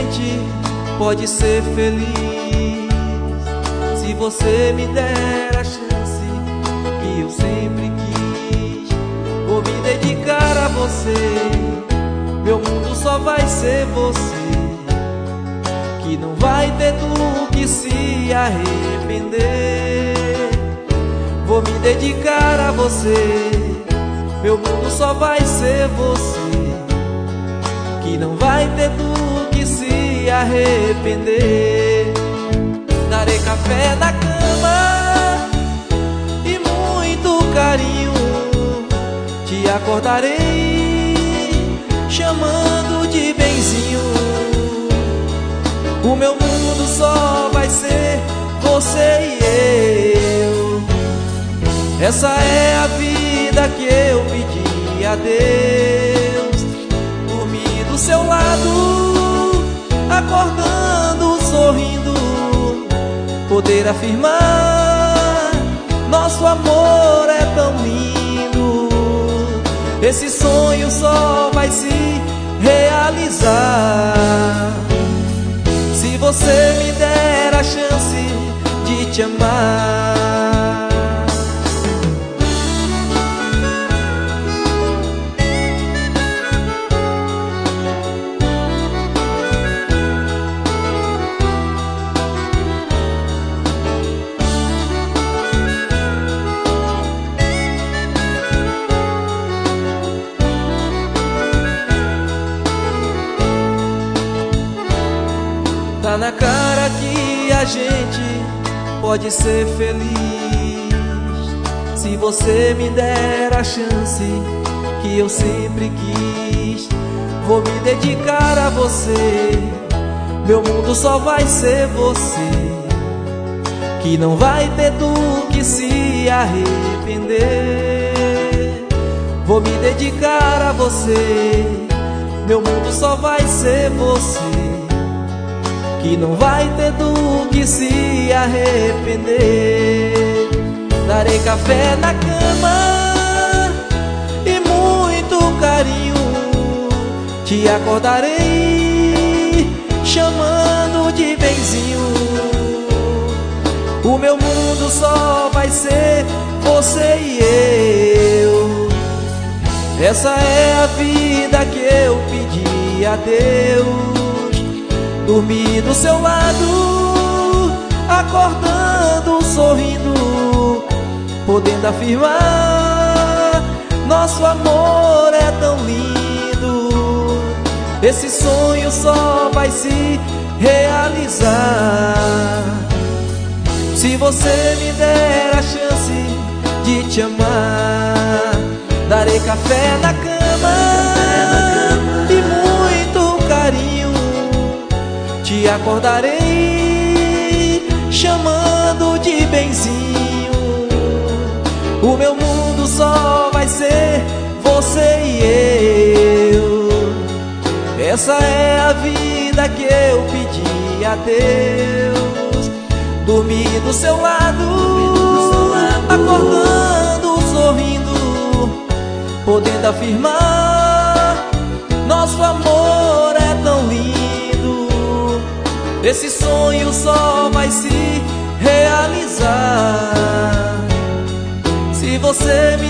gente pode ser feliz se você me der a chance que eu sempre quis. Vou me dedicar a você, meu mundo só vai ser você, que não vai ter do que se arrepender. Vou me dedicar a você, meu mundo só vai ser você, que não vai ter do que se arrepender. Darei café na cama e muito carinho, te acordarei chamando de benzinho. O meu mundo só vai ser você e eu. Essa é a vida que eu pedi a Deus. Dormir do seu lado, acordando, sorrindo, poder afirmar nosso amor é tão lindo. Esse sonho só vai se realizar se você me der a chance de te amar. Tá na cara que a gente pode ser feliz se você me der a chance que eu sempre quis. Vou me dedicar a você, meu mundo só vai ser você, que não vai ter do que se arrepender. Vou me dedicar a você, meu mundo só vai ser você, que não vai ter do que se arrepender. Darei café na cama e muito carinho, te acordarei chamando de benzinho. O meu mundo só vai ser você e eu. Essa é a vida que eu pedi a Deus. Dormir do seu lado, acordando, sorrindo, podendo afirmar nosso amor é tão lindo. Esse sonho só vai se realizar se você me der a chance de te amar. Darei café na cama e muito carinho, te acordarei chamando de benzinho. O meu mundo só vai ser você e eu. Essa é a vida que eu pedi a Deus. Dormir do seu lado, acordando, sorrindo, podendo afirmar nosso amor é tão lindo. Esse sonho só vai se realizar se você me